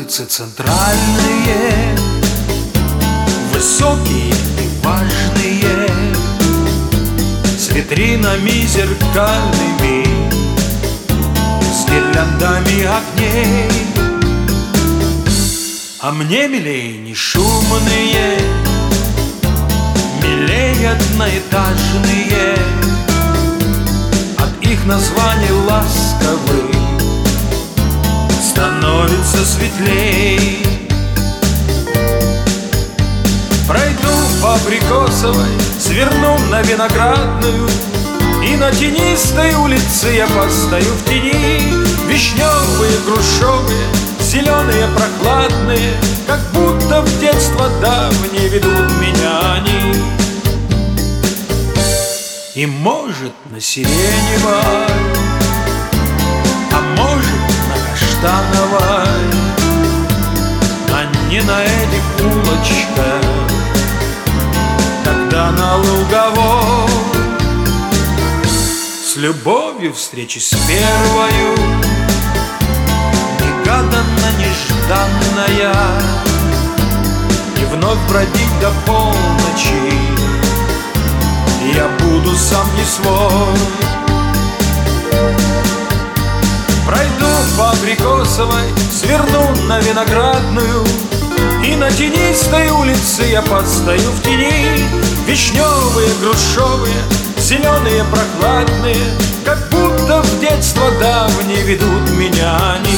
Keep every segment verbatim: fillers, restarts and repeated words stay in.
улицы центральные, высокие и важные, с витринами зеркальными, с гирляндами огней. А мне милей не шумные, милей одноэтажные, от их названий ласковых становится светлей. Пройду по Абрикосовой, сверну на Виноградную, и на тенистой улице я постою в тени. Вишневые, грушевые, зеленые, прохладные, как будто в детство давнее ведут меня они. И может на Сиреневой, а может на Каштановой, а не на этих улочках, тогда на Луговой. С любовью встречи с первою, негаданно, нежданная, и вновь бродить до полночи я буду сам не свой. Пройду по Абрикосовой, сверну на Виноградную, и на тенистой улице я постою в тени. Вишневые, грушевые, зеленые, прохладные, как будто в детство давнее ведут меня они.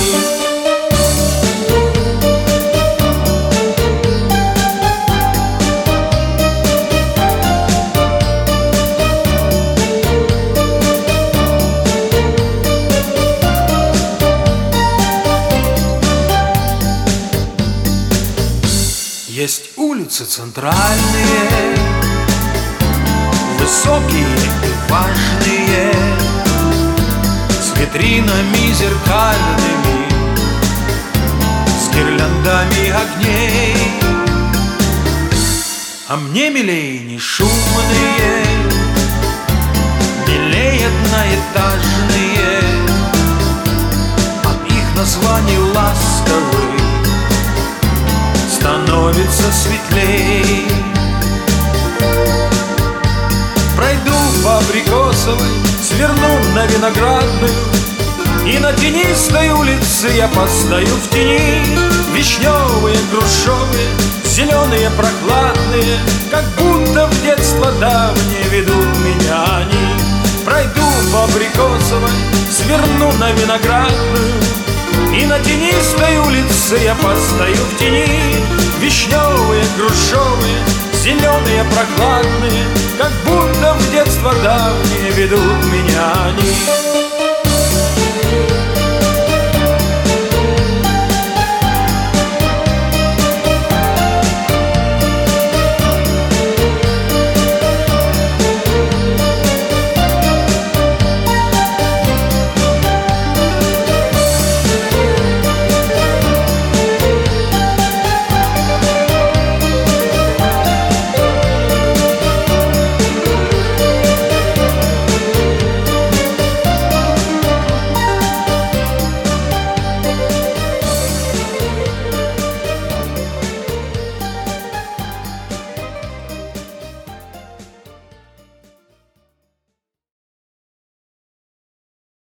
Есть улицы центральные, высокие и важные, с витринами зеркальными, с гирляндами огней. А мне милей не шумные, милей одноэтажные, от их названий ласковых становится светлей. Пройду по Абрикосовой, сверну на Виноградную, и на тенистой улице я постою в тени. Вишневые, грушевые, зеленые, прохладные, как будто в детство давнее ведут меня они. Пройду по Абрикосовой, сверну на Виноградную, и на тенистой улице я постою в тени. Вишневые, грушевые, зеленые, прохладные, как будто в детство давнее ведут меня они.